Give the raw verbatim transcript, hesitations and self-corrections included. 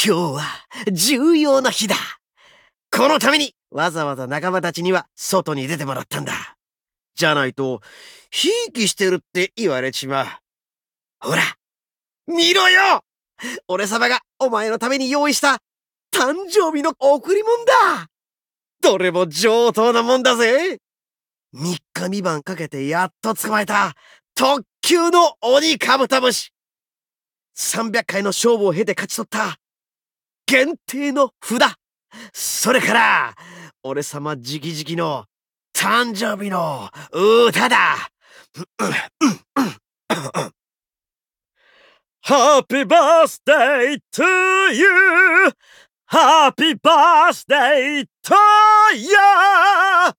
今日は重要な日だ。このためにわざわざ仲間たちには外に出てもらったんだ。じゃないと、ひいきしてるって言われちまう。ほら、見ろよ！俺様がお前のために用意した誕生日の贈り物だ。どれも上等なもんだぜ。みっかみばんかけてやっと捕まえた特級の鬼カブトムシ。さんびゃっかいの勝負を経て勝ち取った限定の札。それから、俺様直々の誕生日の歌だ。Happy birthday to you! Happy birthday to you!